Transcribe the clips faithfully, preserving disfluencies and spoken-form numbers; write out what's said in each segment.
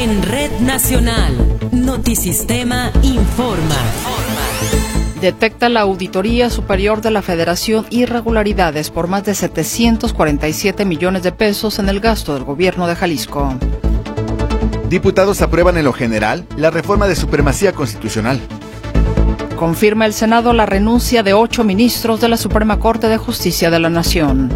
En Red Nacional, Notisistema informa. Detecta la Auditoría Superior de la Federación irregularidades por más de setecientos cuarenta y siete millones de pesos en el gasto del gobierno de Jalisco. Diputados aprueban en lo general la reforma de supremacía constitucional. Confirma el Senado la renuncia de ocho ministros de la Suprema Corte de Justicia de la Nación.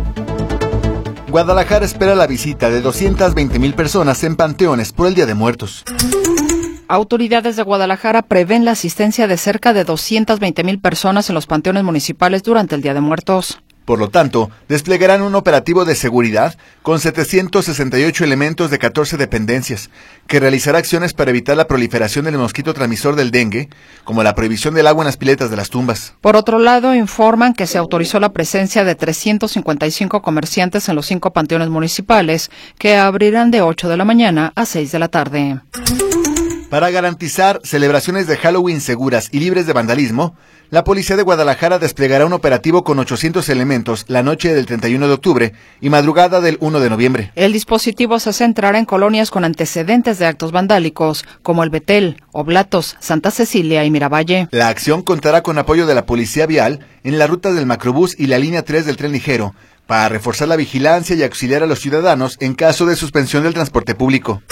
Guadalajara espera la visita de doscientas veinte mil personas en panteones por el Día de Muertos. Autoridades de Guadalajara prevén la asistencia de cerca de doscientas veinte mil personas en los panteones municipales durante el Día de Muertos. Por lo tanto, desplegarán un operativo de seguridad con setecientos sesenta y ocho elementos de catorce dependencias, que realizará acciones para evitar la proliferación del mosquito transmisor del dengue, como la prohibición del agua en las piletas de las tumbas. Por otro lado, informan que se autorizó la presencia de trescientos cincuenta y cinco comerciantes en los cinco panteones municipales, que abrirán de ocho de la mañana a seis de la tarde. Para garantizar celebraciones de Halloween seguras y libres de vandalismo, la Policía de Guadalajara desplegará un operativo con ochocientos elementos la noche del treinta y uno de octubre y madrugada del uno de noviembre. El dispositivo se centrará en colonias con antecedentes de actos vandálicos, como el Betel, Oblatos, Santa Cecilia y Miravalle. La acción contará con apoyo de la Policía Vial en la ruta del Macrobús y la línea tres del tren ligero, para reforzar la vigilancia y auxiliar a los ciudadanos en caso de suspensión del transporte público.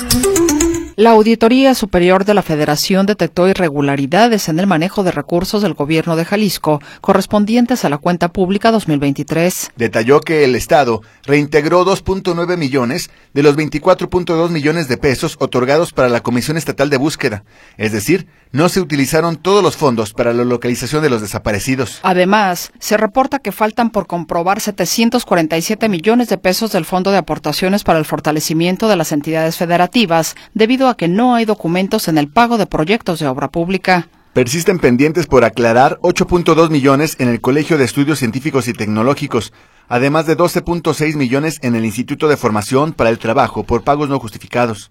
La Auditoría Superior de la Federación detectó irregularidades en el manejo de recursos del gobierno de Jalisco correspondientes a la cuenta pública dos mil veintitrés. Detalló que el Estado reintegró dos punto nueve millones de los veinticuatro punto dos millones de pesos otorgados para la Comisión Estatal de Búsqueda, es decir, no se utilizaron todos los fondos para la localización de los desaparecidos. Además, se reporta que faltan por comprobar setecientos cuarenta y siete millones de pesos del Fondo de Aportaciones para el Fortalecimiento de las Entidades Federativas, debido a que no hay documentos en el pago de proyectos de obra pública. Persisten pendientes por aclarar ocho punto dos millones en el Colegio de Estudios Científicos y Tecnológicos, además de doce punto seis millones en el Instituto de Formación para el Trabajo por pagos no justificados.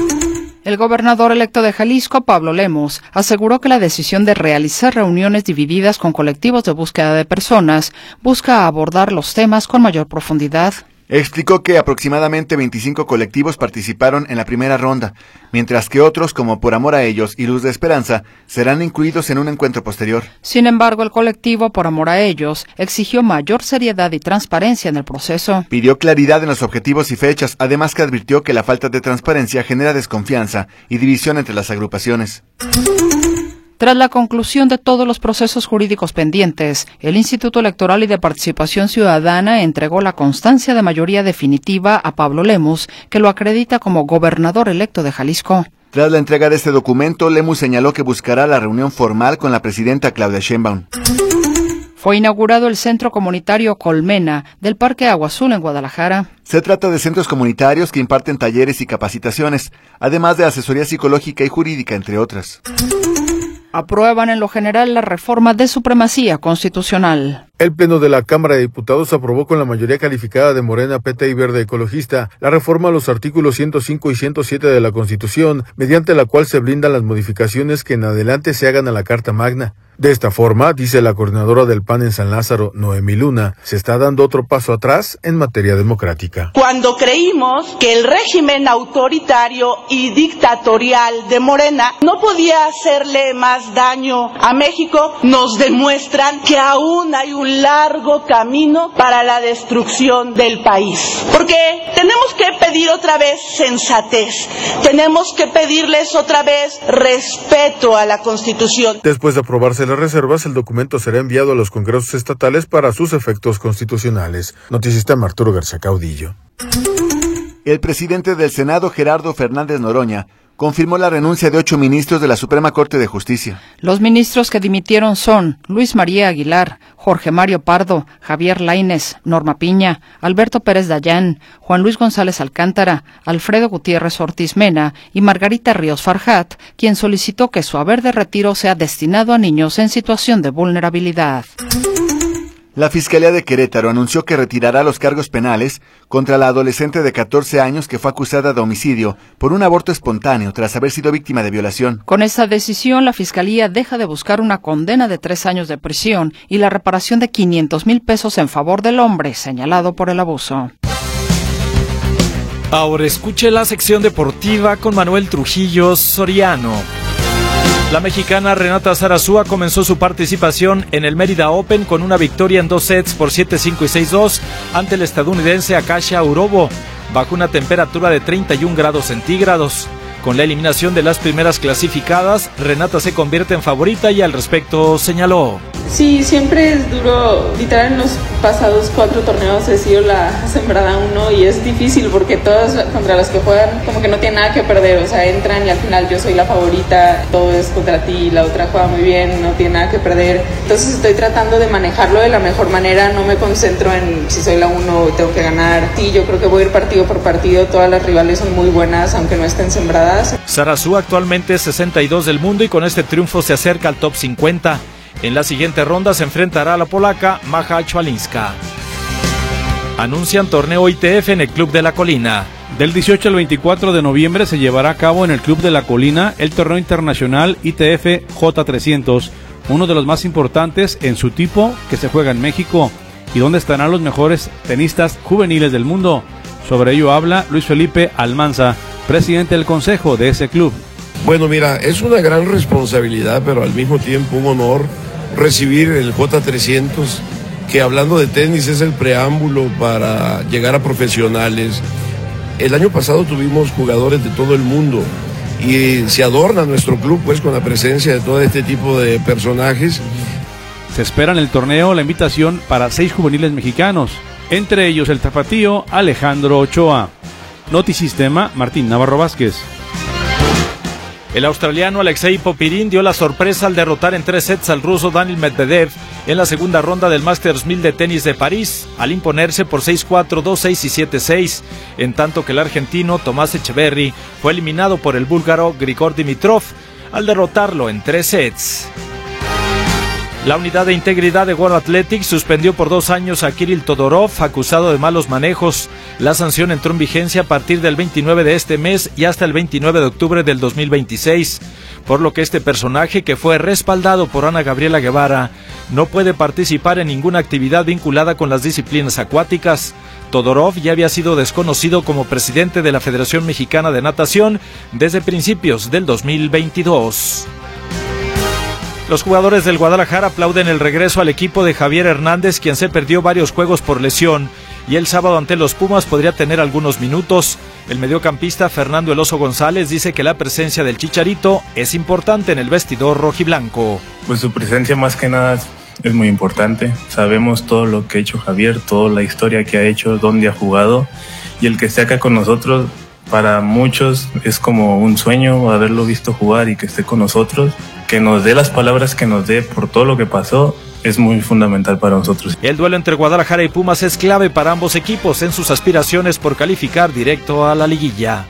El gobernador electo de Jalisco, Pablo Lemos, aseguró que la decisión de realizar reuniones divididas con colectivos de búsqueda de personas busca abordar los temas con mayor profundidad. Explicó que aproximadamente veinticinco colectivos participaron en la primera ronda, mientras que otros, como Por Amor a Ellos y Luz de Esperanza, serán incluidos en un encuentro posterior. Sin embargo, el colectivo Por Amor a Ellos exigió mayor seriedad y transparencia en el proceso. Pidió claridad en los objetivos y fechas, además que advirtió que la falta de transparencia genera desconfianza y división entre las agrupaciones. Tras la conclusión de todos los procesos jurídicos pendientes, el Instituto Electoral y de Participación Ciudadana entregó la constancia de mayoría definitiva a Pablo Lemos, que lo acredita como gobernador electo de Jalisco. Tras la entrega de este documento, Lemos señaló que buscará la reunión formal con la presidenta Claudia Sheinbaum. Fue inaugurado el Centro Comunitario Colmena del Parque Agua Azul en Guadalajara. Se trata de centros comunitarios que imparten talleres y capacitaciones, además de asesoría psicológica y jurídica, entre otras. Aprueban en lo general la reforma de supremacía constitucional. El Pleno de la Cámara de Diputados aprobó con la mayoría calificada de Morena, P T y Verde Ecologista la reforma a los artículos ciento cinco y ciento siete de la Constitución, mediante la cual se blindan las modificaciones que en adelante se hagan a la Carta Magna. De esta forma, dice la coordinadora del P A N en San Lázaro, Noemí Luna, se está dando otro paso atrás en materia democrática. Cuando creímos que el régimen autoritario y dictatorial de Morena no podía hacerle más daño a México, nos demuestran que aún hay un largo camino para la destrucción del país. Porque tenemos que pedir otra vez sensatez, tenemos que pedirles otra vez respeto a la Constitución. Después de aprobarse las reservas, el documento será enviado a los congresos estatales para sus efectos constitucionales. Notisistema, Arturo García Caudillo. El presidente del Senado, Gerardo Fernández Noroña, confirmó la renuncia de ocho ministros de la Suprema Corte de Justicia. Los ministros que dimitieron son Luis María Aguilar, Jorge Mario Pardo, Javier Lainez, Norma Piña, Alberto Pérez Dayán, Juan Luis González Alcántara, Alfredo Gutiérrez Ortiz Mena y Margarita Ríos Farjat, quien solicitó que su haber de retiro sea destinado a niños en situación de vulnerabilidad. La Fiscalía de Querétaro anunció que retirará los cargos penales contra la adolescente de catorce años que fue acusada de homicidio por un aborto espontáneo tras haber sido víctima de violación. Con esta decisión, la Fiscalía deja de buscar una condena de tres años de prisión y la reparación de quinientos mil pesos en favor del hombre señalado por el abuso. Ahora escuche la sección deportiva con Manuel Trujillo Soriano. La mexicana Renata Zarazúa comenzó su participación en el Mérida Open con una victoria en dos sets por siete cinco y seis dos ante el estadounidense Akasia Urobo, bajo una temperatura de treinta y un grados centígrados. Con la eliminación de las primeras clasificadas, Renata se convierte en favorita y al respecto señaló: Sí, siempre es duro. Literal, en los pasados cuatro torneos he sido la sembrada uno y es difícil porque todas contra las que juegan como que no tienen nada que perder, o sea, entran y al final yo soy la favorita, todo es contra ti, la otra juega muy bien, no tiene nada que perder. Entonces estoy tratando de manejarlo de la mejor manera, no me concentro en si soy la uno o tengo que ganar. Sí, yo creo que voy a ir partido por partido, todas las rivales son muy buenas, aunque no estén sembradas. Zarazúa actualmente es sesenta y dos del mundo y con este triunfo se acerca al top cincuenta. En la siguiente ronda se enfrentará a la polaca Maja Chwalinska. Anuncian torneo I T F en el Club de la Colina. Del dieciocho al veinticuatro de noviembre se llevará a cabo en el Club de la Colina el torneo internacional I T F J trescientos, uno de los más importantes en su tipo que se juega en México y donde estarán los mejores tenistas juveniles del mundo. Sobre ello habla Luis Felipe Almanza, presidente del consejo de ese club. Bueno, mira, es una gran responsabilidad, pero al mismo tiempo un honor recibir el J trescientos, que hablando de tenis es el preámbulo para llegar a profesionales. El año pasado tuvimos jugadores de todo el mundo y se adorna nuestro club pues con la presencia de todo este tipo de personajes. Se espera en el torneo la invitación para seis juveniles mexicanos, entre ellos el tapatío Alejandro Ochoa. Notisistema, Martín Navarro Vázquez. El australiano Alexei Popyrin dio la sorpresa al derrotar en tres sets al ruso Daniil Medvedev en la segunda ronda del Masters mil de tenis de París, al imponerse por seis cuatro, dos seis y siete seis, en tanto que el argentino Tomás Echeverry fue eliminado por el búlgaro Grigor Dimitrov al derrotarlo en tres sets. La unidad de integridad de World Athletics suspendió por dos años a Kirill Todorov, acusado de malos manejos. La sanción entró en vigencia a partir del veintinueve de este mes y hasta el veintinueve de octubre del dos mil veintiséis, por lo que este personaje, que fue respaldado por Ana Gabriela Guevara, no puede participar en ninguna actividad vinculada con las disciplinas acuáticas. Todorov ya había sido desconocido como presidente de la Federación Mexicana de Natación desde principios del dos mil veintidós. Los jugadores del Guadalajara aplauden el regreso al equipo de Javier Hernández, quien se perdió varios juegos por lesión, y el sábado ante los Pumas podría tener algunos minutos. El mediocampista Fernando El Oso González dice que la presencia del Chicharito es importante en el vestidor rojiblanco. Pues su presencia más que nada es muy importante. Sabemos todo lo que ha hecho Javier, toda la historia que ha hecho, dónde ha jugado, y el que esté acá con nosotros, para muchos es como un sueño haberlo visto jugar y que esté con nosotros, que nos dé las palabras que nos dé por todo lo que pasó, es muy fundamental para nosotros. El duelo entre Guadalajara y Pumas es clave para ambos equipos en sus aspiraciones por calificar directo a la liguilla.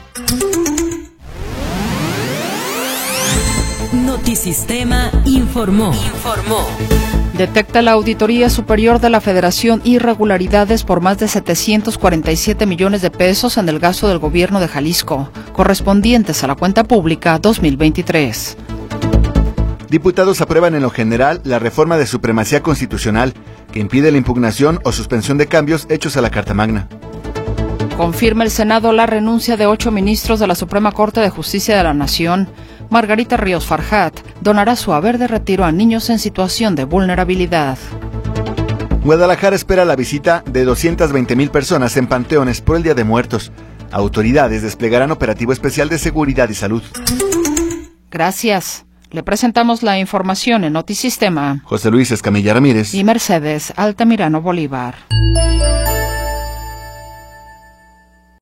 Notisistema informó. Informó. Detecta la Auditoría Superior de la Federación irregularidades por más de setecientos cuarenta y siete millones de pesos en el gasto del gobierno de Jalisco, correspondientes a la cuenta pública dos mil veintitrés. Diputados aprueban en lo general la reforma de supremacía constitucional que impide la impugnación o suspensión de cambios hechos a la Carta Magna. Confirma el Senado la renuncia de ocho ministros de la Suprema Corte de Justicia de la Nación. Margarita Ríos Farjat donará su haber de retiro a niños en situación de vulnerabilidad. Guadalajara espera la visita de doscientas veinte mil personas en panteones por el Día de Muertos. Autoridades desplegarán operativo especial de seguridad y salud. Gracias. Le presentamos la información en Notisistema. José Luis Escamilla Ramírez y Mercedes Altamirano Bolívar.